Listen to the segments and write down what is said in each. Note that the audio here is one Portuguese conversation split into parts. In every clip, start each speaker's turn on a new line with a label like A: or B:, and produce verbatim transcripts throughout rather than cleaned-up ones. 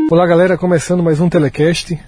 A: Olá galera, começando mais um Telecast,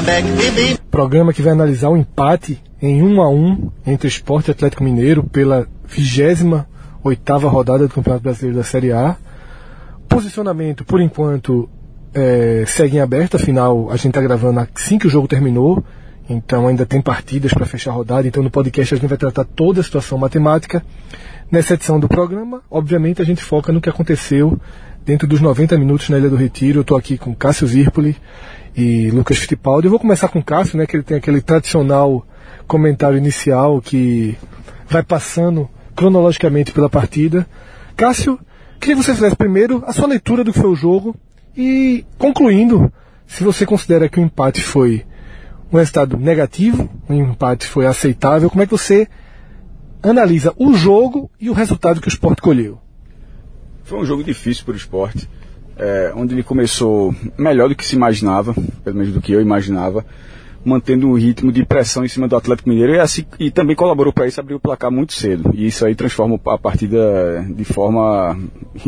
A: programa que vai analisar o empate em um a um entre Sport e Atlético Mineiro pela vigésima oitava rodada do Campeonato Brasileiro da Série A. Posicionamento, por enquanto, é, segue em aberto, afinal a gente está gravando assim que o jogo terminou, então ainda tem partidas para fechar a rodada, então no podcast a gente vai tratar toda a situação matemática. Nessa edição do programa, obviamente a gente foca no que aconteceu dentro dos noventa minutos na Ilha do Retiro. Eu estou aqui com Cássio Zirpoli e Lucas Fittipaldi. Eu vou começar com o Cássio, né, que ele tem aquele tradicional comentário inicial que vai passando cronologicamente pela partida. Cássio, queria que você fizesse primeiro a sua leitura do que foi o jogo e, concluindo, se você considera que o empate foi um resultado negativo, o empate foi aceitável, como é que você analisa o jogo e o resultado que o Sport colheu?
B: Foi um jogo difícil para o Sport, é, onde ele começou melhor do que se imaginava, pelo menos do que eu imaginava, mantendo um ritmo de pressão em cima do Atlético Mineiro e, assim, e também colaborou para isso abrir o placar muito cedo. E isso aí transforma a partida de forma,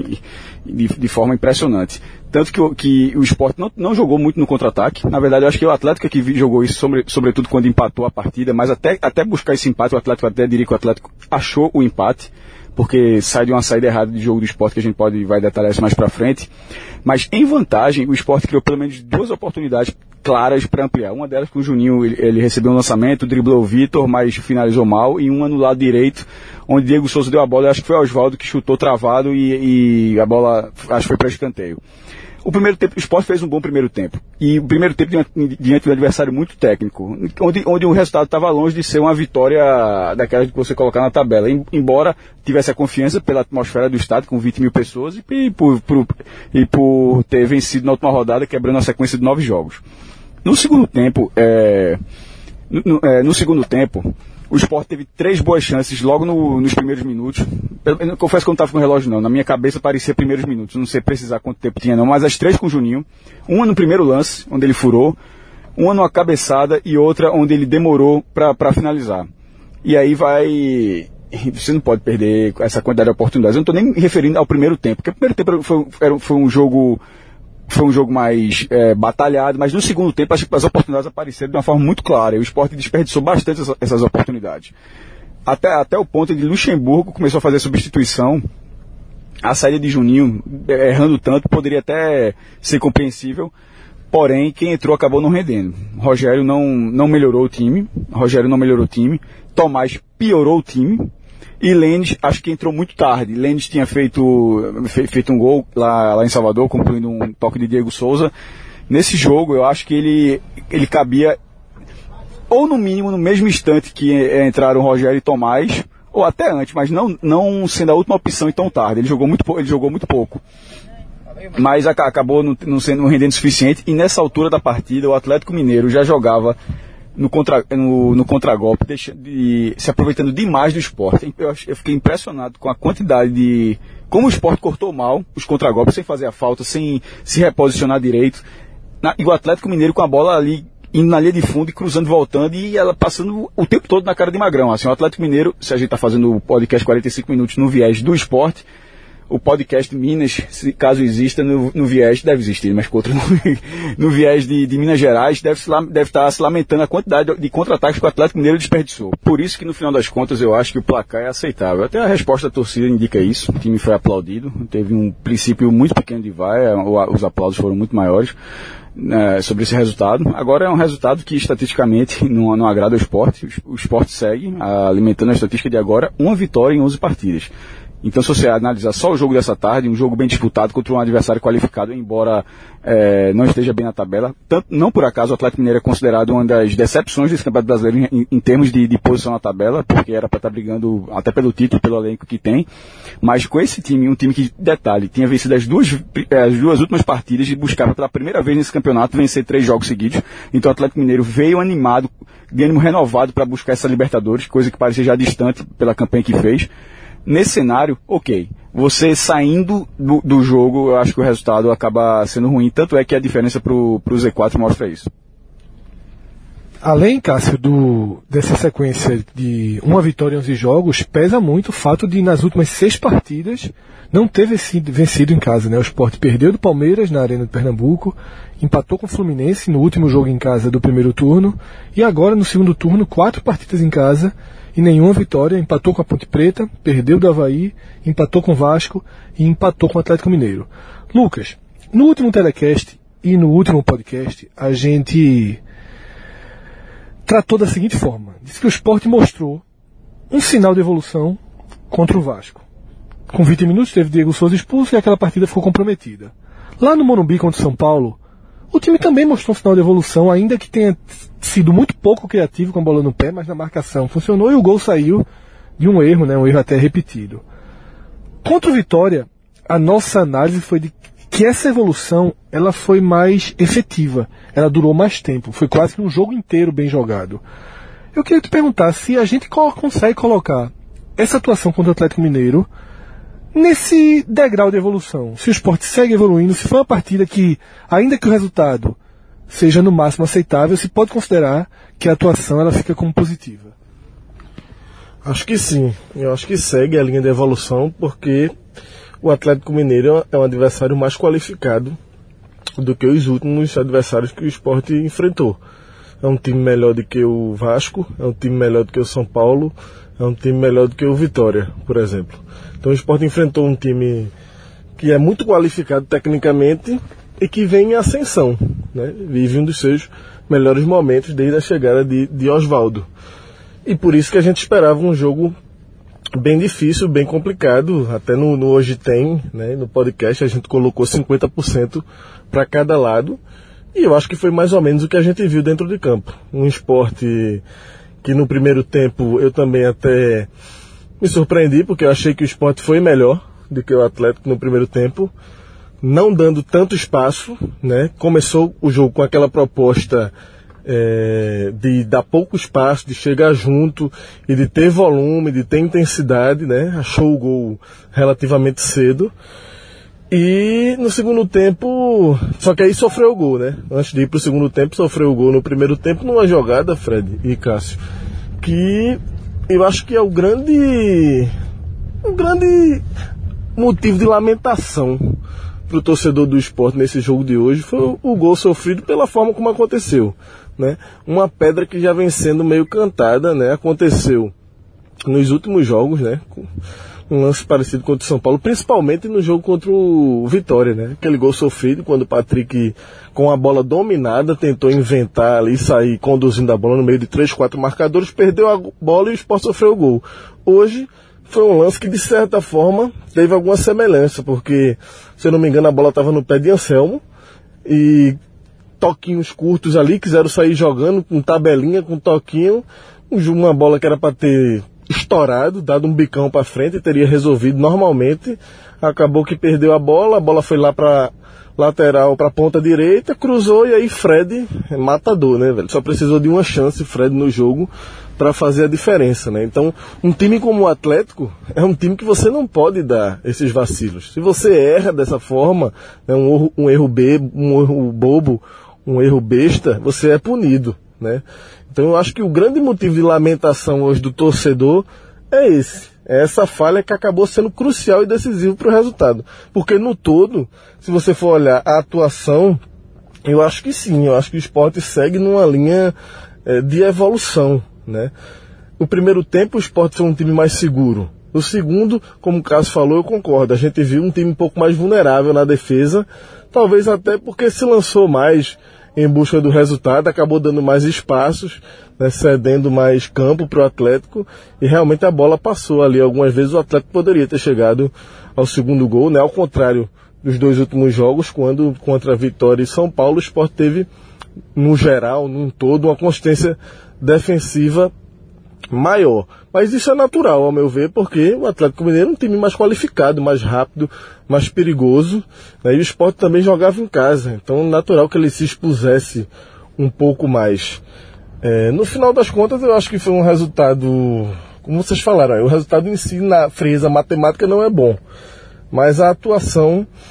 B: de, de forma impressionante. Tanto que, que o Sport não, não jogou muito no contra-ataque. Na verdade, eu acho que o Atlético é que jogou isso, sobre, sobretudo quando empatou a partida, mas até, até buscar esse empate, o Atlético até diria que o Atlético achou o empate, porque sai de uma saída errada de jogo do Sport, que a gente pode vai detalhar isso mais pra frente. Mas em vantagem, o Sport criou pelo menos duas oportunidades claras para ampliar. Uma delas com o Juninho, ele, ele recebeu um lançamento, driblou o Vitor, mas finalizou mal, e uma no lado direito, onde Diego Souza deu a bola, eu acho que foi o Osvaldo que chutou travado e, e a bola, acho que foi para escanteio. O primeiro tempo, o Sport fez um bom primeiro tempo. E o primeiro tempo diante, diante de um adversário muito técnico, onde, onde o resultado estava longe de ser uma vitória daquela que você colocar na tabela. Embora tivesse a confiança pela atmosfera do estádio, com vinte mil pessoas, e, e, por, por, e por ter vencido na última rodada, quebrando a sequência de nove jogos. No segundo tempo, é, no, é, no segundo tempo, o Sport teve três boas chances logo no, nos primeiros minutos. Eu, eu confesso que eu não estava com o relógio não, na minha cabeça parecia primeiros minutos, não sei precisar quanto tempo tinha não, mas as três com o Juninho, uma no primeiro lance, onde ele furou, uma numa cabeçada e outra onde ele demorou para finalizar. E aí vai... Você não pode perder essa quantidade de oportunidades. Eu não estou nem me referindo ao primeiro tempo, porque o primeiro tempo foi, foi, foi um jogo... Foi um jogo mais é, batalhado, mas no segundo tempo acho que as oportunidades apareceram de uma forma muito clara. E o Sport desperdiçou bastante essa, essas oportunidades. Até, até o ponto de Luxemburgo começou a fazer a substituição. A saída de Juninho, errando tanto, poderia até ser compreensível. Porém, quem entrou acabou não rendendo. Rogério não, não melhorou o time. Rogério não melhorou o time. Tomás piorou o time. E Lênis, acho que entrou muito tarde. Lênis tinha feito, fe, feito um gol lá, lá em Salvador, concluindo um toque de Diego Souza. Nesse jogo, eu acho que ele, ele cabia, ou no mínimo, no mesmo instante que entraram Rogério e Tomás, ou até antes, mas não, não sendo a última opção e tão tarde. Ele jogou muito, ele jogou muito pouco. Mas acabou não, não sendo rendendo o suficiente. E nessa altura da partida, o Atlético Mineiro já jogava no, contra, no, no contragolpe, deixa, de, se aproveitando demais do Sport. Eu, eu fiquei impressionado com a quantidade de... Como o Sport cortou mal os contragolpes, sem fazer a falta, sem se reposicionar direito. Na, e o Atlético Mineiro com a bola ali, indo na linha de fundo e cruzando, voltando, e ela passando o tempo todo na cara de Magrão. Assim, o Atlético Mineiro, se a gente está fazendo o podcast quarenta e cinco minutos no viés do Sport, o podcast Minas, se, caso exista, no, no viés, deve existir, mas contra, no, no viés de, de Minas Gerais, deve, se, deve estar se lamentando a quantidade de, de contra-ataques que o Atlético Mineiro desperdiçou. Por isso que, no final das contas, eu acho que o placar é aceitável. Até a resposta da torcida indica isso. O time foi aplaudido. Teve um princípio muito pequeno de vaia, os aplausos foram muito maiores é, sobre esse resultado. Agora é um resultado que, estatisticamente, não, não agrada ao esporte. O esporte segue alimentando a estatística de agora, uma vitória em onze partidas. Então, se você analisar só o jogo dessa tarde, um jogo bem disputado contra um adversário qualificado, embora é, não esteja bem na tabela, tanto, não por acaso o Atlético Mineiro é considerado uma das decepções desse Campeonato Brasileiro em, em termos de, de posição na tabela, porque era para estar brigando até pelo título, pelo elenco que tem, mas com esse time, um time que, detalhe, tinha vencido as duas, as duas últimas partidas e buscava pela primeira vez nesse campeonato vencer três jogos seguidos. Então o Atlético Mineiro veio animado, de ânimo renovado para buscar essa Libertadores, coisa que parecia já distante pela campanha que fez. Nesse cenário, ok, você saindo do, do jogo, eu acho que o resultado acaba sendo ruim, tanto é que a diferença para o Z quatro mostra isso.
A: além, Cássio, do, dessa sequência de uma vitória em onze jogos, pesa muito o fato de, nas últimas seis partidas, não ter vencido, vencido em casa, né? O Sport perdeu do Palmeiras na Arena de Pernambuco, empatou com o Fluminense no último jogo em casa do primeiro turno, e agora no segundo turno, quatro partidas em casa e nenhuma vitória. Empatou com a Ponte Preta, perdeu do Avaí, empatou com o Vasco e empatou com o Atlético Mineiro. Lucas, no último telecast e no último podcast, a gente tratou da seguinte forma: disse que o Sport mostrou um sinal de evolução contra o Vasco. Com vinte minutos teve Diego Souza expulso e aquela partida ficou comprometida. Lá no Morumbi contra o São Paulo, o time também mostrou um sinal de evolução, ainda que tenha sido muito pouco criativo com a bola no pé, mas na marcação funcionou e o gol saiu de um erro, né, um erro até repetido. Contra o Vitória, a nossa análise foi de que essa evolução ela foi mais efetiva, ela durou mais tempo, foi quase que um jogo inteiro bem jogado. Eu queria te perguntar se a gente consegue colocar essa atuação contra o Atlético Mineiro nesse degrau de evolução, se o Sport segue evoluindo, se foi uma partida que, ainda que o resultado seja no máximo aceitável, se pode considerar que a atuação ela fica como positiva.
C: Acho que sim, eu acho que segue a linha de evolução, porque o Atlético Mineiro é um adversário mais qualificado do que os últimos adversários que o Sport enfrentou. É um time melhor do que o Vasco, é um time melhor do que o São Paulo, é um time melhor do que o Vitória, por exemplo. Então o Sport enfrentou um time que é muito qualificado tecnicamente e que vem em ascensão, né? Vive um dos seus melhores momentos desde a chegada de, de Oswaldo. E por isso que a gente esperava um jogo bem difícil, bem complicado. Até no, no Hoje Tem, né, no podcast, a gente colocou cinquenta por cento para cada lado. E eu acho que foi mais ou menos o que a gente viu dentro de campo. Um Sport que no primeiro tempo eu também até me surpreendi, porque eu achei que o Sport foi melhor do que o Atlético no primeiro tempo, não dando tanto espaço, né? Começou o jogo com aquela proposta é, de dar pouco espaço, de chegar junto e de ter volume, de ter intensidade, né? Achou o gol relativamente cedo. E no segundo tempo, só que aí sofreu o gol, né? Antes de ir para o segundo tempo, sofreu o gol no primeiro tempo numa jogada, Fred e Cássio, que eu acho que é o grande, um grande motivo de lamentação para o torcedor do Sport nesse jogo de hoje, foi o, o gol sofrido pela forma como aconteceu, né? Uma pedra que já vem sendo meio cantada, né? Aconteceu nos últimos jogos, né? Um lance parecido contra o São Paulo, principalmente no jogo contra o Vitória, né? Aquele gol sofrido quando o Patrick, com a bola dominada, tentou inventar ali, sair conduzindo a bola no meio de três, quatro marcadores, perdeu a bola e o Sport sofreu o gol. Hoje foi um lance que, de certa forma, teve alguma semelhança, porque, se eu não me engano, a bola estava no pé de Anselmo e toquinhos curtos ali, quiseram sair jogando com tabelinha, com toquinho, uma bola que era para ter estourado, dado um bicão para frente e teria resolvido normalmente. Acabou que perdeu a bola, a bola foi lá para lateral, para ponta direita, cruzou e aí Fred, matador, né, velho? Só precisou de uma chance, Fred, no jogo para fazer a diferença, né? Então, um time como o Atlético é um time que você não pode dar esses vacilos. Se você erra dessa forma, né, um, erro, um erro be, um erro bobo, um erro besta, você é punido, né? Então eu acho que o grande motivo de lamentação hoje do torcedor é esse. É essa falha que acabou sendo crucial e decisiva para o resultado. Porque no todo, se você for olhar a atuação, eu acho que sim, eu acho que o Sport segue numa linha é, de evolução, né? No primeiro tempo o Sport foi um time mais seguro. No segundo, como o Cássio falou, eu concordo. A gente viu um time um pouco mais vulnerável na defesa, talvez até porque se lançou mais em busca do resultado, acabou dando mais espaços, né, cedendo mais campo para o Atlético, e realmente a bola passou ali. Algumas vezes o Atlético poderia ter chegado ao segundo gol, né, ao contrário dos dois últimos jogos, quando contra a Vitória e São Paulo, o Sport teve, no geral, num todo, uma consistência defensiva maior. Mas isso é natural, ao meu ver, porque o Atlético Mineiro é um time mais qualificado, mais rápido, mais perigoso, né? E o Sport também jogava em casa, então é natural que ele se expusesse um pouco mais. É, no final das contas, eu acho que foi um resultado, como vocês falaram, o resultado em si, na frieza matemática, não é bom, mas a atuação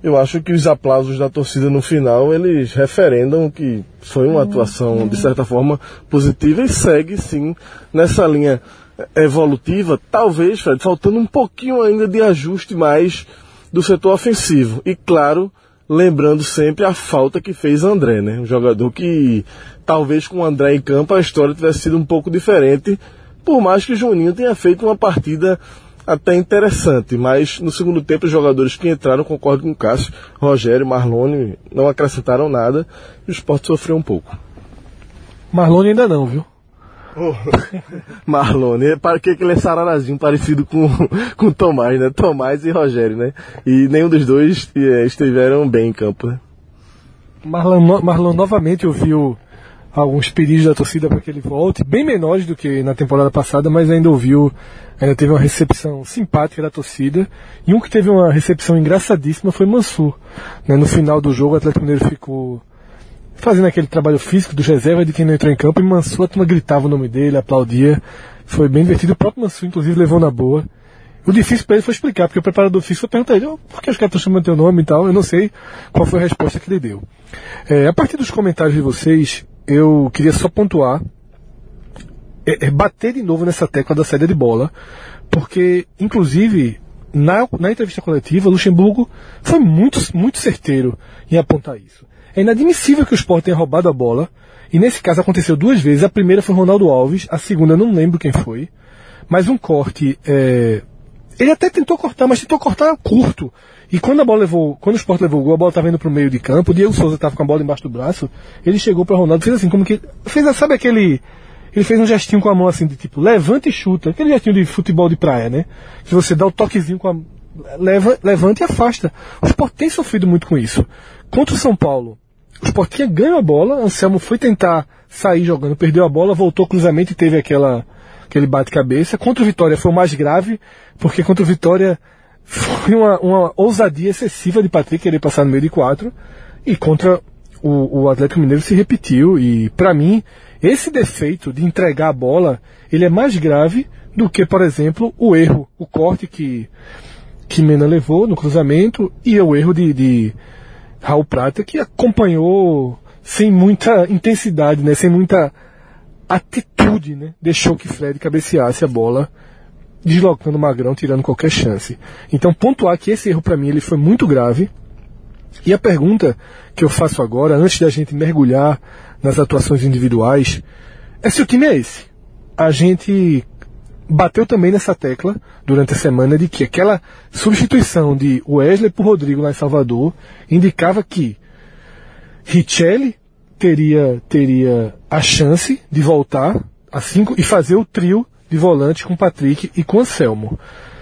C: eu acho que os aplausos da torcida no final, eles referendam que foi uma atuação, de certa forma, positiva e segue, sim, nessa linha evolutiva, talvez, Fred, faltando um pouquinho ainda de ajuste mais do setor ofensivo. E, claro, lembrando sempre a falta que fez André, né? Um jogador que, talvez com o André em campo, a história tivesse sido um pouco diferente, por mais que o Juninho tenha feito uma partida até interessante, mas no segundo tempo os jogadores que entraram, concordo com o Cássio, Rogério, Marlone, não acrescentaram nada e o Sport sofreu um pouco.
A: Marlone ainda não, viu?
C: Oh. Marlone, para que aquele é sararazinho parecido com com Tomás, né? Tomás e Rogério, né? E nenhum dos dois é, estiveram bem em campo, né?
A: Marlon, Marlon novamente ouviu alguns pedidos da torcida para que ele volte, bem menores do que na temporada passada, mas ainda ouviu, ainda teve uma recepção simpática da torcida, e um que teve uma recepção engraçadíssima foi Mansur, né? No final do jogo o Atlético Mineiro ficou fazendo aquele trabalho físico dos reservas de quem não entrou em campo, e Mansur, a turma gritava o nome dele, aplaudia, foi bem divertido. O próprio Mansur inclusive levou na boa. O difícil para ele foi explicar, porque o preparador físico foi perguntar a ele, oh, por que os caras estão chamando teu nome e tal, eu não sei qual foi a resposta que ele deu. É, a partir dos comentários de vocês, eu queria só pontuar, é, é bater de novo nessa tecla da saída de bola, porque, inclusive, na, na entrevista coletiva, Luxemburgo foi muito, muito certeiro em apontar isso. É inadmissível que o Sport tenha roubado a bola, e nesse caso aconteceu duas vezes. A primeira foi Ronaldo Alves, a segunda eu não lembro quem foi, mas um corte, é, ele até tentou cortar, mas tentou cortar curto. E quando a bola levou, quando o Sport levou o gol, a bola estava indo para o meio de campo, o Diego Souza estava com a bola embaixo do braço, ele chegou para Ronaldo, fez assim, como que, fez, sabe aquele, ele fez um gestinho com a mão assim, de tipo, levanta e chuta, aquele gestinho de futebol de praia, né? Que você dá o toquezinho com a, leva, levanta e afasta. O Sport tem sofrido muito com isso. Contra o São Paulo, o Sport tinha ganho a bola, Anselmo foi tentar sair jogando, perdeu a bola, voltou cruzamento e teve aquela, aquele bate-cabeça. Contra o Vitória foi o mais grave, porque contra o Vitória foi uma, uma ousadia excessiva de Patrick querer passar no meio de quatro, e contra o, o Atlético Mineiro se repetiu, e para mim esse defeito de entregar a bola, ele é mais grave do que, por exemplo, o erro, o corte que, que Mena levou no cruzamento, e o erro de, de Raul Prata, que acompanhou sem muita intensidade, né, sem muita atitude, né, deixou que Fred cabeceasse a bola, deslocando o Magrão, tirando qualquer chance. Então, pontuar que esse erro para mim ele foi muito grave. E a pergunta que eu faço agora, antes da gente mergulhar nas atuações individuais, é se o time é esse. A gente bateu também nessa tecla durante a semana de que aquela substituição de Wesley por Rodrigo lá em Salvador indicava que Richelli teria, teria a chance de voltar assim, e fazer o trio de volante com Patrick e com Anselmo.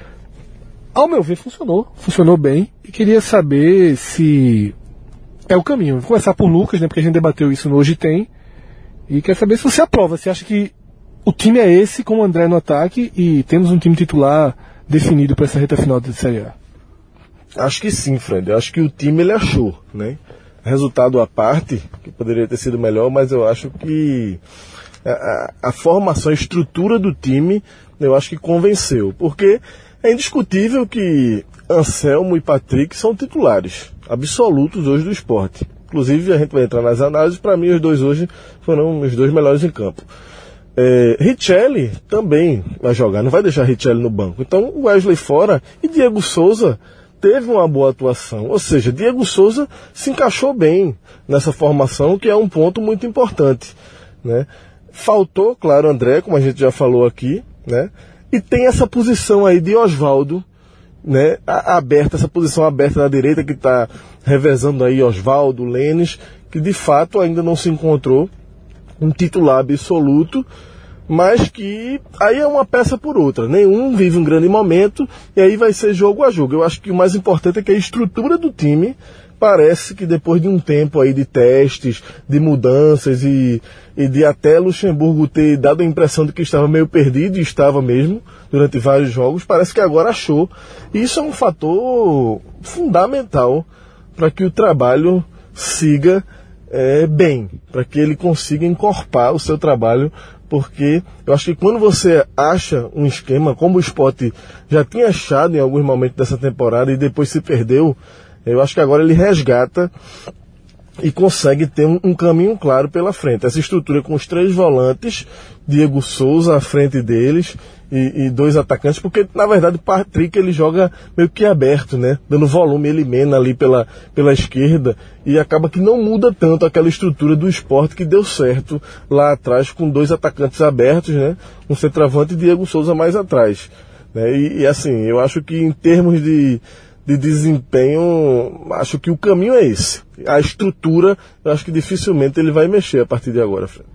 A: Ao meu ver, funcionou. Funcionou bem. E queria saber se é o caminho. Vou começar por Lucas, né, porque a gente debateu isso no Hoje Tem. E quero saber se você aprova. Você acha que o time é esse, com o André no ataque, e temos um time titular definido para essa reta final da Série A?
C: Acho que sim, Fred. Eu acho que o time ele achou, né? Resultado à parte, que poderia ter sido melhor, mas eu acho que A, a formação, a estrutura do time, eu acho que convenceu, porque é indiscutível que Anselmo e Patrick são titulares absolutos hoje do Sport. Inclusive a gente vai entrar nas análises, para mim os dois hoje foram os dois melhores em campo. É, Richelli também vai jogar, não vai deixar Richelli no banco. Então Wesley fora, e Diego Souza teve uma boa atuação, ou seja, Diego Souza se encaixou bem nessa formação, que é um ponto muito importante, né? Faltou, claro, André, como a gente já falou aqui, né? E tem essa posição aí de Osvaldo, né? A, aberta, essa posição aberta da direita que está revezando aí Osvaldo, Lênis, que de fato ainda não se encontrou um titular absoluto, mas que aí é uma peça por outra. Nenhum vive um grande momento e aí vai ser jogo a jogo. Eu acho que o mais importante é que a estrutura do time parece que depois de um tempo aí de testes, de mudanças e, e de até Luxemburgo ter dado a impressão de que estava meio perdido, e estava mesmo, durante vários jogos, parece que agora achou. E isso é um fator fundamental para que o trabalho siga é, bem, para que ele consiga encorpar o seu trabalho, porque eu acho que quando você acha um esquema, como o Sport já tinha achado em alguns momentos dessa temporada e depois se perdeu, Eu acho que agora ele resgata e consegue ter um, um caminho claro pela frente. Essa estrutura com os três volantes, Diego Souza à frente deles e, e dois atacantes, porque na verdade o Patrick ele joga meio que aberto, né? Dando volume, ele Mena ali pela, pela esquerda, e acaba que não muda tanto aquela estrutura do Sport que deu certo lá atrás com dois atacantes abertos, né? Um centroavante e Diego Souza mais atrás, né? E, e assim, eu acho que em termos de de desempenho, acho que o caminho é esse. A estrutura, eu acho que dificilmente ele vai mexer a partir de agora, Fred.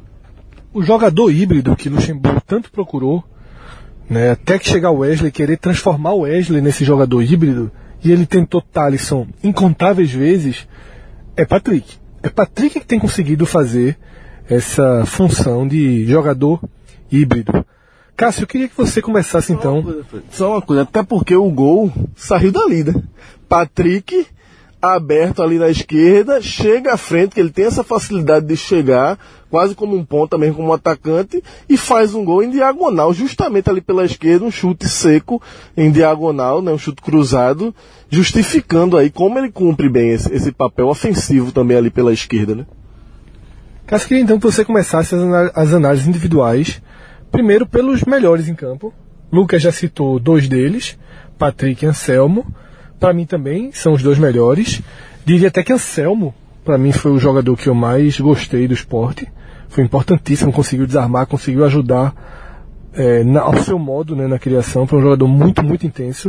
A: O jogador híbrido que Luxemburgo tanto procurou, né, até que chegar o Wesley, querer transformar o Wesley nesse jogador híbrido, e ele tentou Thalisson incontáveis vezes, é Patrick. É Patrick que tem conseguido fazer essa função de jogador híbrido. Cássio, eu queria que você começasse então.
C: Só uma coisa, Só uma coisa, até porque o gol saiu dali, né? Patrick, aberto ali na esquerda, chega à frente, que ele tem essa facilidade de chegar, quase como um ponta, mesmo como um atacante, e faz um gol em diagonal, justamente ali pela esquerda, um chute seco em diagonal, né? Um chute cruzado, justificando aí como ele cumpre bem esse, esse papel ofensivo também ali pela esquerda, né?
A: Cássio, queria então que você começasse as, anál- as análises individuais. Primeiro pelos melhores em campo. Lucas já citou dois deles, Patrick e Anselmo. Para mim também são os dois melhores. Diria até que Anselmo, para mim, foi o jogador que eu mais gostei do Sport. Foi importantíssimo, conseguiu desarmar, conseguiu ajudar é, na, ao seu modo, né, na criação. Foi um jogador muito, muito intenso.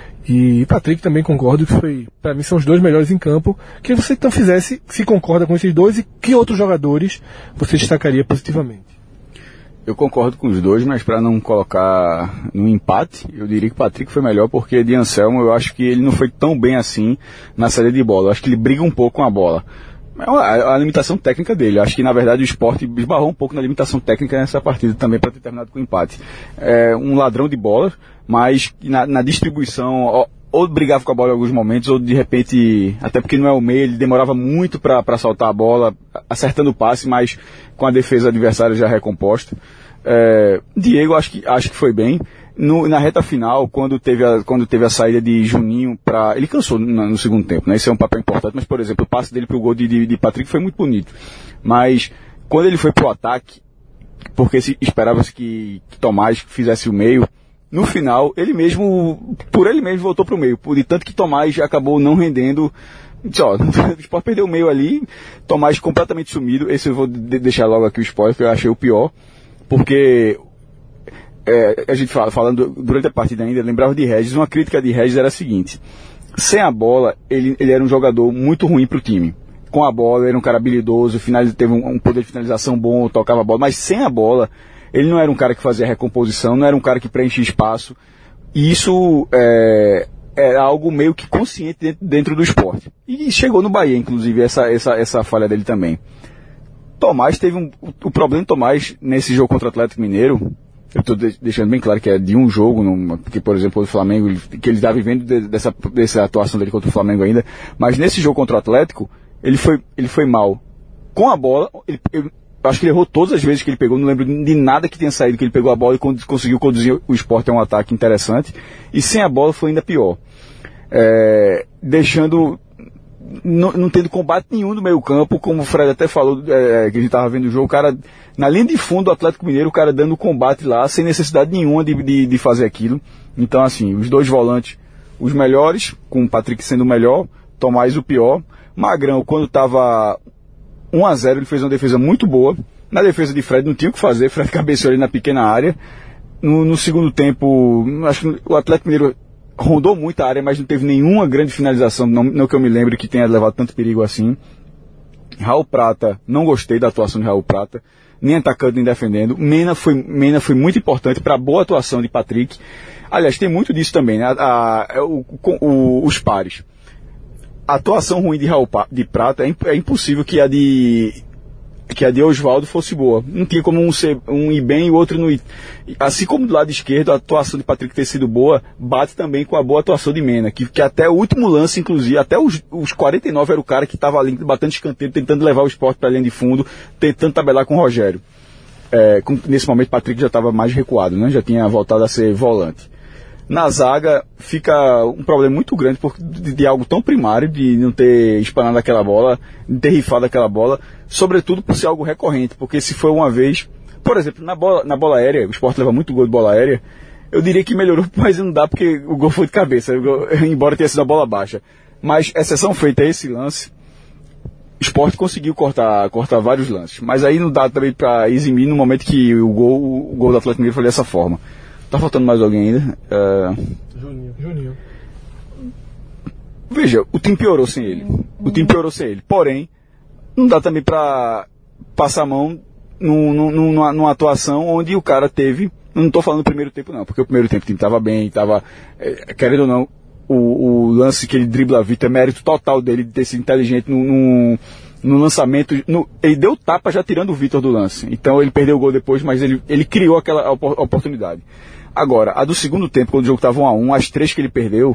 A: E Patrick também concordo que foi, para mim, são os dois melhores em campo. Que você então fizesse, se concorda com esses dois, e que outros jogadores você destacaria positivamente?
B: Eu concordo com os dois, mas para não colocar no empate, eu diria que o Patrick foi melhor, porque de Anselmo eu acho que ele não foi tão bem assim na saída de bola. Eu acho que ele briga um pouco com a bola. É a, a limitação técnica dele. Eu acho que na verdade o Sport esbarrou um pouco na limitação técnica nessa partida também para ter terminado com o empate. É um ladrão de bola, mas na, na distribuição... Ó, ou brigava com a bola em alguns momentos, ou de repente, até porque não é o meio, ele demorava muito para soltar a bola, acertando o passe, mas com a defesa adversária já recomposta. É, Diego, acho que, acho que foi bem. No, na reta final, quando teve a, quando teve a saída de Juninho para... Ele cansou no, no segundo tempo, né? Esse é um papel importante, mas, por exemplo, o passe dele pro gol de, de, de Patrick foi muito bonito. Mas, quando ele foi pro ataque, porque se, esperava-se que, que Tomás fizesse o meio, no final, ele mesmo, por ele mesmo, voltou pro meio. Por, de tanto que Tomás acabou não rendendo. Ó, o Sport perdeu o meio ali, Tomás completamente sumido. Esse eu vou de, deixar logo aqui o spoiler, que eu achei o pior. Porque é, a gente fala, falando durante a partida ainda, lembrava de Regis, uma crítica de Regis era a seguinte: sem a bola, ele, ele era um jogador muito ruim pro time. Com a bola, ele era um cara habilidoso, final, teve um, um poder de finalização bom, tocava a bola, mas sem a bola, ele não era um cara que fazia recomposição, não era um cara que preenchia espaço. E isso é, era algo meio que consciente dentro, dentro do Sport. E chegou no Bahia, inclusive, essa, essa, essa falha dele também. Tomás teve um... O problema de Tomás nesse jogo contra o Atlético Mineiro, eu estou de, deixando bem claro que é de um jogo, numa, que por exemplo o Flamengo, que ele está vivendo de, dessa, dessa atuação dele contra o Flamengo ainda, mas nesse jogo contra o Atlético, ele foi, ele foi mal. Com a bola, ele, ele, eu acho que ele errou todas as vezes que ele pegou, não lembro de nada que tenha saído, que ele pegou a bola e conseguiu conduzir o Sport a um ataque interessante, e sem a bola foi ainda pior. É, deixando... Não, não tendo combate nenhum no meio campo, como o Fred até falou, é, que a gente estava vendo o jogo, o cara, na linha de fundo do Atlético Mineiro, o cara dando combate lá, sem necessidade nenhuma de, de, de fazer aquilo. Então assim, os dois volantes, os melhores, com o Patrick sendo o melhor, Tomás o pior. Magrão, quando estava um a zero, ele fez uma defesa muito boa. Na defesa de Fred não tinha o que fazer, Fred cabeceou ali na pequena área. No, no segundo tempo, acho que o Atlético Mineiro rondou muito a área, mas não teve nenhuma grande finalização, não, não que eu me lembre que tenha levado tanto perigo assim. Raul Prata, não gostei da atuação de Raul Prata, nem atacando nem defendendo. Mena foi, Mena foi muito importante para a boa atuação de Patrick. Aliás, tem muito disso também, né? A, a, o, o, os pares. A atuação ruim de Raul de Prata é, é impossível que a de que a de Osvaldo fosse boa. Não tinha como um, ser, um ir bem e o outro não ir. Assim como do lado esquerdo, a atuação de Patrick ter sido boa, bate também com a boa atuação de Mena, que, que até o último lance, inclusive, até os, os quarenta e nove era o cara que estava ali batendo escanteio, tentando levar o Sport para a linha de fundo, tentando tabelar com o Rogério. É, com, nesse momento, Patrick já estava mais recuado, né? Já tinha voltado a ser volante. Na zaga fica um problema muito grande por, de, de algo tão primário, de não ter espanado aquela bola, de ter rifado aquela bola, sobretudo por ser algo recorrente, porque se foi uma vez, por exemplo, na bola, na bola aérea, o Sport leva muito gol de bola aérea, eu diria que melhorou, mas não dá porque o gol foi de cabeça, o gol, embora tenha sido a bola baixa. Mas, exceção feita a esse lance, o Sport conseguiu cortar, cortar vários lances. Mas aí não dá também para eximir no momento que o gol, o gol do Atlético Mineiro foi dessa forma. Tá faltando mais alguém ainda? Uh...
A: Juninho. Juninho.
B: Veja, o time piorou sem ele. O time piorou sem ele. Porém, não dá também para passar a mão num, num, numa, numa atuação onde o cara teve... Não estou falando do primeiro tempo não, porque o primeiro tempo o time estava bem, estava, é, querendo ou não, o, o lance que ele dribla a Vitor é mérito total dele de ter sido inteligente no, no, no lançamento. No, ele deu tapa já tirando o Vitor do lance. Então ele perdeu o gol depois, mas ele, ele criou aquela oportunidade. Agora, a do segundo tempo, quando o jogo estava um a um, as três que ele perdeu,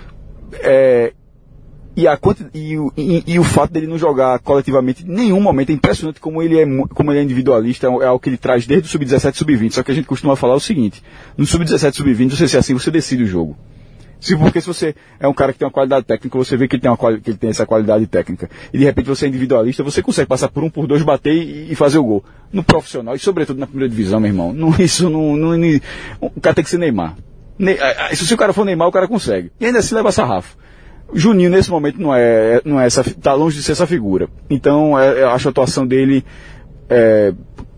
B: é, e, a, e, e, e o fato dele não jogar coletivamente em nenhum momento, é impressionante como ele é, como ele é individualista, é algo que ele traz desde o sub dezessete e sub vinte, só que a gente costuma falar o seguinte, no sub dezessete e sub vinte, você ser assim, você decide o jogo. Se, porque se você é um cara que tem uma qualidade técnica, você vê que ele tem, uma, que ele tem essa qualidade técnica, e de repente você é individualista, você consegue passar por um, por dois, bater e, e fazer o gol. No profissional, e sobretudo na primeira divisão, meu irmão, não, isso não, não, não, o cara tem que ser Neymar. Ne, se o cara for Neymar, o cara consegue. E ainda assim leva sarrafo. Juninho, nesse momento, não é, não é essa, tá longe de ser essa figura. Então, é, eu acho a atuação dele é,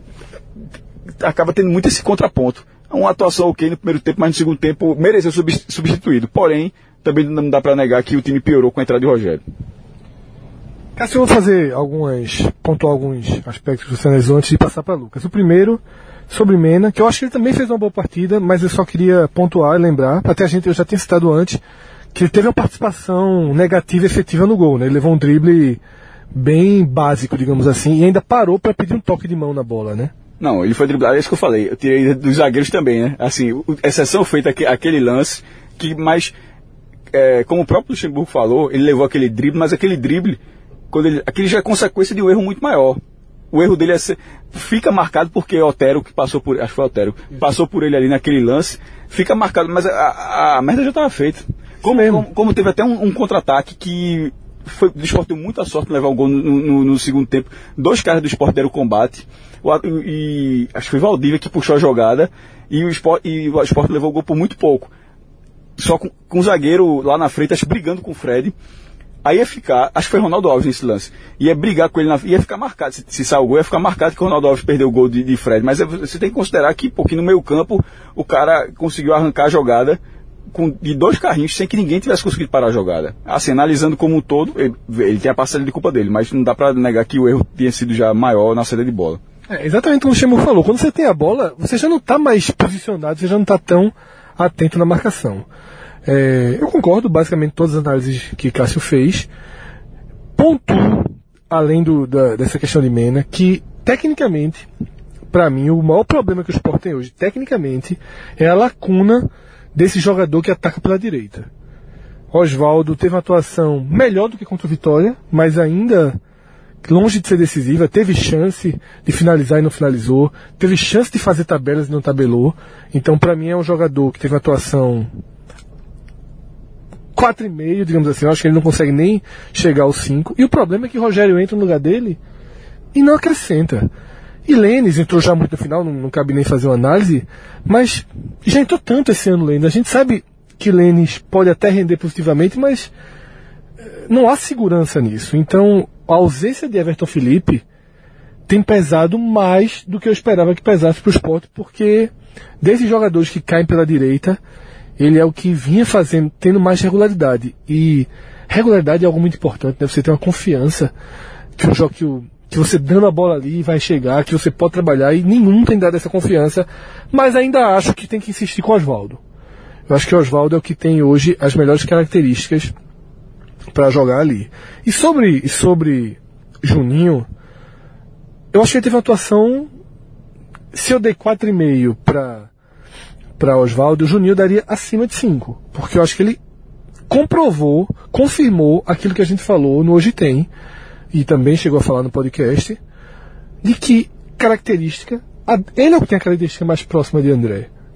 B: acaba tendo muito esse contraponto. Uma atuação ok no primeiro tempo, mas no segundo tempo mereceu substituído. Porém, também não dá para negar que o time piorou com a entrada de Rogério.
A: Cássio, eu vou fazer algumas, pontuar alguns aspectos do Cenesão antes de passar para Lucas. O primeiro, sobre Mena, que eu acho que ele também fez uma boa partida, mas eu só queria pontuar e lembrar, até a gente, eu já tinha citado antes, que ele teve uma participação negativa e efetiva no gol, né? Ele levou um drible bem básico, digamos assim, e ainda parou para pedir um toque de mão na bola, né?
B: Não, ele foi driblado, é isso que eu falei, eu tirei dos zagueiros também, né? Assim, o, exceção feita aquele, aquele lance, que mais, é, como o próprio Luxemburgo falou, ele levou aquele drible, mas aquele drible, quando ele, aquele já é consequência de um erro muito maior. O erro dele é ser, fica marcado porque Otero, que passou por, acho que foi Otero, passou por ele ali naquele lance, fica marcado, mas a, a, a merda já estava feita. Como, como, como teve até um, um contra-ataque que foi, o Sport deu muita sorte de levar o gol no, no, no segundo tempo. Dois caras do Sport deram o combate. O, e, acho que foi Valdívia que puxou a jogada. E o Sport, e o Sport levou o gol por muito pouco. Só com, com o zagueiro lá na frente, acho que brigando com o Fred. Aí ia ficar, acho que foi Ronaldo Alves nesse lance. Ia brigar com ele, na, ia ficar marcado. Se, se sair o gol, ia ficar marcado que o Ronaldo Alves perdeu o gol de, de Fred. Mas você tem que considerar que, porque no meio campo, o cara conseguiu arrancar a jogada com, de dois carrinhos sem que ninguém tivesse conseguido parar a jogada. Assim, analisando como um todo, ele, ele tem a parcela de culpa dele, mas não dá pra negar que o erro tinha sido já maior na saída de bola.
A: É exatamente como o Luxemburgo falou, quando você tem a bola, você já não está mais posicionado, você já não está tão atento na marcação. É, eu concordo basicamente todas as análises que Cássio fez. Pontuo, além do, da, dessa questão de Mena, que tecnicamente, para mim, o maior problema que o Sport tem hoje, tecnicamente, é a lacuna desse jogador que ataca pela direita. Osvaldo teve uma atuação melhor do que contra o Vitória, mas ainda longe de ser decisiva, teve chance de finalizar e não finalizou, teve chance de fazer tabelas e não tabelou. Então, para mim, é um jogador que teve uma atuação quatro e meio, digamos assim. Eu acho que ele não consegue nem chegar aos cinco. E o problema é que o Rogério entra no lugar dele e não acrescenta. E Lênis entrou já muito no final, não, não cabe nem fazer uma análise, mas já entrou tanto esse ano Lênis. A gente sabe que Lênis pode até render positivamente, mas não há segurança nisso. Então, a ausência de Everton Felipe tem pesado mais do que eu esperava que pesasse para o Sport, porque desses jogadores que caem pela direita, ele é o que vinha fazendo, tendo mais regularidade. E regularidade é algo muito importante, né? Você ter uma confiança que o jogo que, o, que você dando a bola ali vai chegar, que você pode trabalhar, e nenhum tem dado essa confiança, mas ainda acho que tem que insistir com o Osvaldo. Eu acho que o Osvaldo é o que tem hoje as melhores características para jogar ali. E sobre, e sobre Juninho, eu acho que ele teve uma atuação, se eu dei quatro e meio para para Osvaldo, o Juninho daria acima de cinco, porque eu acho que ele comprovou, confirmou aquilo que a gente falou no Hoje Tem, e também chegou a falar no podcast, de que característica, ele é o que tem a característica mais próxima de André.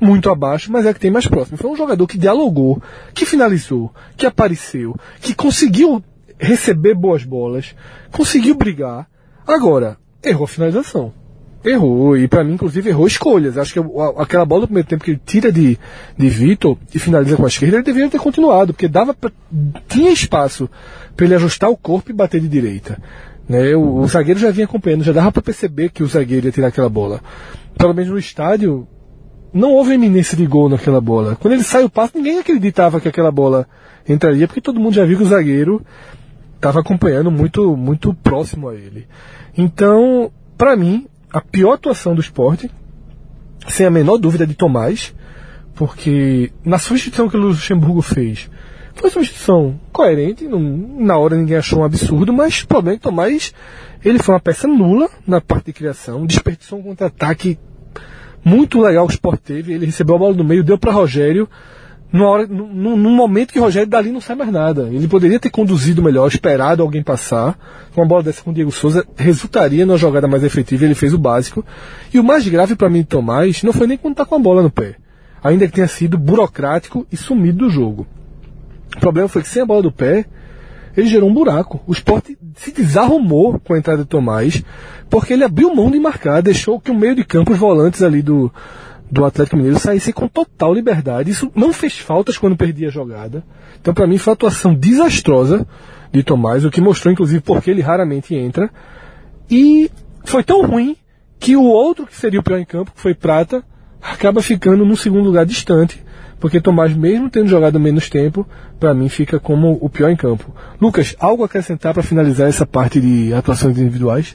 A: muito abaixo, mas é que tem mais próximo. Foi um jogador que dialogou, que finalizou, que apareceu, que conseguiu receber boas bolas, conseguiu brigar. Agora, errou a finalização. Errou, e pra mim, inclusive, errou escolhas. Acho que aquela bola do primeiro tempo que ele tira de, de Vitor e finaliza com a esquerda, ele deveria ter continuado, porque dava pra, tinha espaço para ele ajustar o corpo e bater de direita. Né? O, o zagueiro já vinha acompanhando, já dava para perceber que o zagueiro ia tirar aquela bola. Pelo menos no estádio, não houve iminência de gol naquela bola. Quando ele sai o passe, ninguém acreditava que aquela bola entraria, porque todo mundo já viu que o zagueiro estava acompanhando muito, muito próximo a ele. Então, para mim, a pior atuação do Sport, sem a menor dúvida, de Tomás, porque na substituição que o Luxemburgo fez, foi uma substituição coerente, não, na hora ninguém achou um absurdo, mas o problema é que Tomás, ele foi uma peça nula na parte de criação, desperdiçou um contra-ataque muito legal que o Sport teve, ele recebeu a bola no meio, deu para Rogério, numa hora, num, num momento que o Rogério dali não sai mais nada. Ele poderia ter conduzido melhor, esperado alguém passar. Uma bola dessa com o Diego Souza resultaria numa jogada mais efetiva, ele fez o básico. E o mais grave para mim de Tomás não foi nem quando tá com a bola no pé, ainda que tenha sido burocrático e sumido do jogo. O problema foi que sem a bola do pé, ele gerou um buraco. O Sport se desarrumou com a entrada de Tomás, porque ele abriu mão de marcar, deixou que o meio de campo, os volantes ali do do Atlético Mineiro saísse com total liberdade. Isso não fez faltas quando perdia a jogada. Então, para mim, foi uma atuação desastrosa de Tomás, o que mostrou, inclusive, porque ele raramente entra. E foi tão ruim que o outro que seria o pior em campo, que foi Prata, acaba ficando num segundo lugar distante, porque Tomás, mesmo tendo jogado menos tempo, para mim fica como o pior em campo. Lucas, algo a acrescentar para finalizar essa parte de atuações individuais?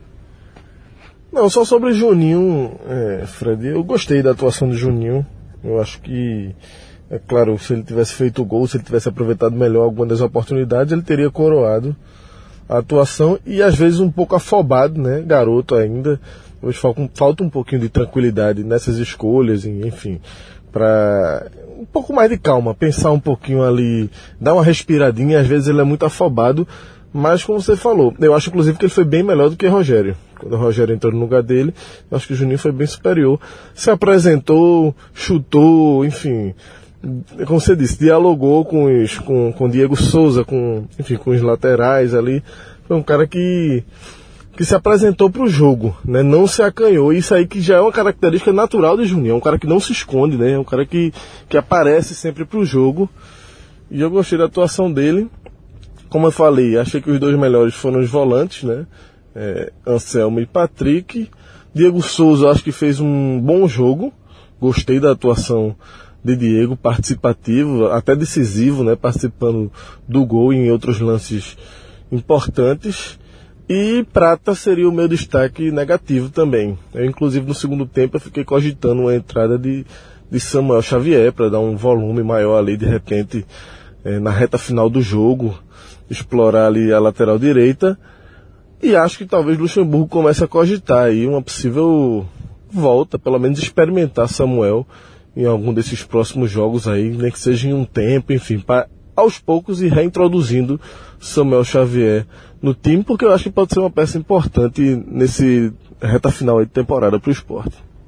C: Não, só sobre Juninho, é, Fred, eu gostei da atuação do Juninho. Eu acho que, é claro, se ele tivesse feito o gol, se ele tivesse aproveitado melhor alguma das oportunidades, ele teria coroado a atuação e às vezes um pouco afobado, né, garoto ainda. Hoje falta um pouquinho de tranquilidade nessas escolhas, enfim, para um pouco mais de calma, pensar um pouquinho ali, dar uma respiradinha. Às vezes ele é muito afobado, mas como você falou, eu acho inclusive que ele foi bem melhor do que Rogério. Quando o Rogério entrou no lugar dele, eu acho que o Juninho foi bem superior. Se apresentou, chutou, enfim, como você disse, dialogou com os, com, com Diego Souza, com, enfim, com os laterais ali. Foi um cara que, que se apresentou para o jogo, né? Não se acanhou. Isso aí que já é uma característica natural de Juninho. É um cara que não se esconde, né? É um cara que, que aparece sempre para o jogo. E eu gostei da atuação dele. Como eu falei, achei que os dois melhores foram os volantes, né? É, Anselmo e Patrick. Diego Souza acho que fez um bom jogo, gostei da atuação de Diego, participativo, até decisivo, né, participando do gol e em outros lances importantes. E Prata seria o meu destaque negativo também. Eu, inclusive, no segundo tempo eu fiquei cogitando uma entrada de, de Samuel Xavier para dar um volume maior ali, de repente, é, na reta final do jogo, explorar ali a lateral direita. E acho que talvez Luxemburgo comece a cogitar aí uma possível volta, pelo menos experimentar Samuel em algum desses próximos jogos aí, nem que seja em um tempo, enfim, para aos poucos ir reintroduzindo Samuel Xavier no time, porque eu acho que pode ser uma peça importante nesse reta final aí de temporada para o Sport.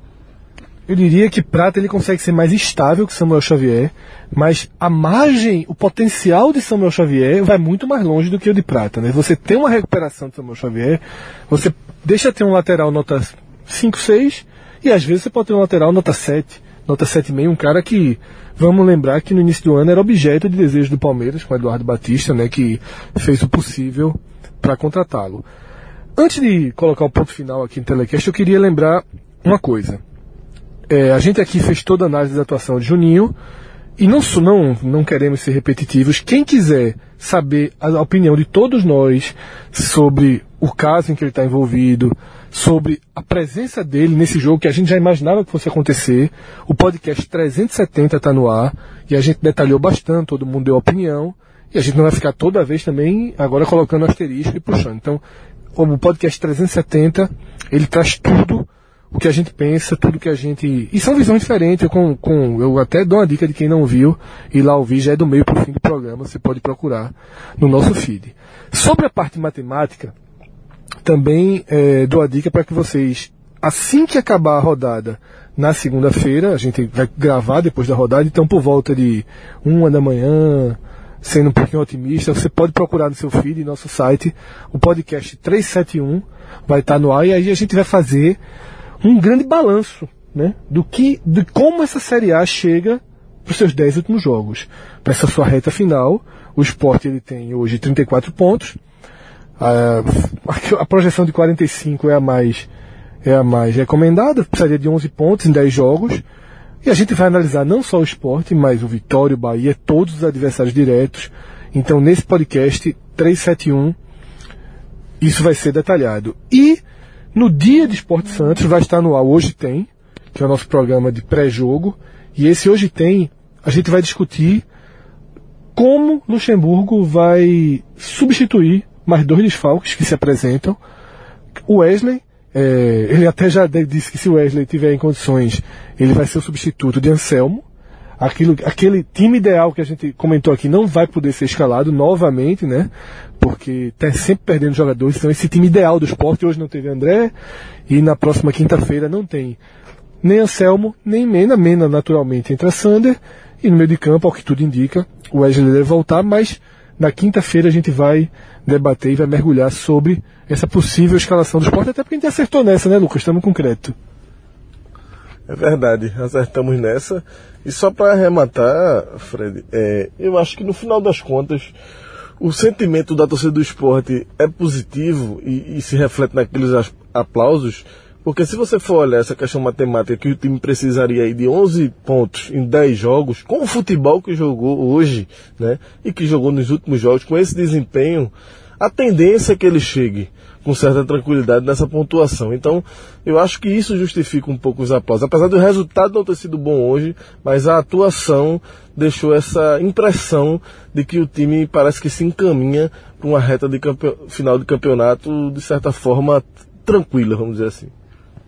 A: Eu diria que Prata ele consegue ser mais estável que Samuel Xavier, mas a margem, o potencial de Samuel Xavier vai muito mais longe do que o de Prata, né? Você tem uma recuperação de Samuel Xavier, você deixa ter um lateral nota cinco, seis, e às vezes você pode ter um lateral nota sete, nota sete vírgula cinco, um cara que, vamos lembrar que no início do ano era objeto de desejo do Palmeiras, com o Eduardo Batista, né, que fez o possível para contratá-lo. Antes de colocar o ponto final aqui no Telecast, eu queria lembrar uma coisa. É, a gente aqui fez toda a análise da atuação de Juninho e não, não, não queremos ser repetitivos. Quem quiser saber a opinião de todos nós sobre o caso em que ele está envolvido, sobre a presença dele nesse jogo que a gente já imaginava que fosse acontecer, o podcast trezentos e setenta está no ar e a gente detalhou bastante, todo mundo deu opinião e a gente não vai ficar toda vez também agora colocando asterisco e puxando. Então, o podcast trezentos e setenta, ele traz tudo o que a gente pensa, tudo que a gente... E são visões diferentes, eu, com, com, eu até dou uma dica de quem não viu, e lá ouvir já é do meio para o fim do programa, você pode procurar no nosso feed. Sobre a parte matemática, também é, dou a dica para que vocês assim que acabar a rodada na segunda-feira, a gente vai gravar depois da rodada, então por volta de uma da manhã, sendo um pouquinho otimista, você pode procurar no seu feed, no nosso site, o podcast trezentos e setenta e um vai estar no ar, e aí a gente vai fazer um grande balanço, né, do que, de como essa Série A chega para os seus dez últimos jogos. Para essa sua reta final, o Sport ele tem hoje trinta e quatro pontos, a, a projeção de quarenta e cinco é a mais, é a mais recomendada, precisaria de onze pontos em dez jogos, e a gente vai analisar não só o Sport, mas o Vitória, o Bahia, todos os adversários diretos. Então nesse podcast trezentos e setenta e um, isso vai ser detalhado. E no dia de Sport Santos vai estar no ar Hoje Tem, que é o nosso programa de pré-jogo, e esse Hoje Tem, a gente vai discutir como Luxemburgo vai substituir mais dois desfalques que se apresentam. O Wesley, é, ele até já disse que se o Wesley tiver em condições, ele vai ser o substituto de Anselmo. Aquilo, aquele time ideal que a gente comentou aqui não vai poder ser escalado novamente, né? Porque está sempre perdendo jogadores. Então esse time ideal do Sport hoje não teve André, e na próxima quinta-feira não tem nem Anselmo, nem Mena. Mena naturalmente entra Sander, e no meio de campo, ao que tudo indica, o Wesley deve voltar, mas na quinta-feira a gente vai debater e vai mergulhar sobre essa possível escalação do Sport, até porque a gente acertou nessa, né, Lucas? Estamos com crédito.
C: É verdade, acertamos nessa. E só para arrematar, Fred, é, eu acho que no final das contas o sentimento da torcida do Sport é positivo e, e se reflete naqueles aplausos, porque se você for olhar essa questão matemática que o time precisaria aí de onze pontos em dez jogos, com o futebol que jogou hoje, né, e que jogou nos últimos jogos, com esse desempenho, a tendência é que ele chegue com certa tranquilidade nessa pontuação. Então, eu acho que isso justifica um pouco os aplausos. Apesar do resultado não ter sido bom hoje, mas a atuação deixou essa impressão de que o time parece que se encaminha para uma reta de campe... final de campeonato, de certa forma, tranquila, vamos dizer assim.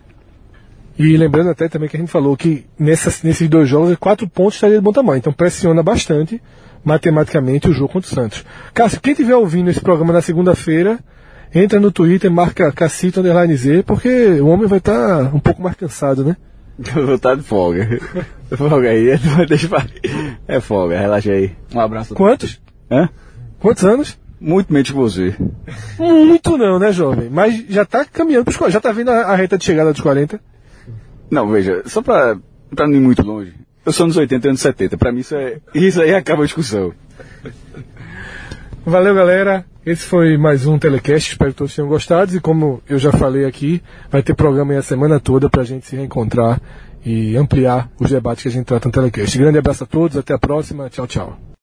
A: E lembrando até também que a gente falou que nessas, nesses dois jogos, quatro pontos estaria de bom tamanho. Então pressiona bastante, matematicamente, o jogo contra o Santos. Cássio, quem estiver ouvindo esse programa na segunda-feira, entra no Twitter, marca Cassito Underline Z, porque o homem vai estar tá um pouco mais cansado, né?
B: Vou estar de folga. Folga aí, deixa pra... É folga, relaxa aí. Um abraço.
A: Quantos?
B: Hã?
A: Quantos anos?
B: Muito menos que você.
A: Muito não, né, jovem? Mas já tá caminhando pros quarenta, já tá vindo a, a reta de chegada dos quarenta.
B: Não, veja, só pra, pra não ir muito longe, eu sou anos oitenta e anos setenta, pra mim isso, é, isso aí acaba a discussão.
A: Valeu, galera. Esse foi mais um Telecast, espero que todos tenham gostado, e como eu já falei aqui, vai ter programa aí a semana toda pra gente se reencontrar e ampliar os debates que a gente trata no Telecast. Grande abraço a todos, até a próxima, tchau, tchau.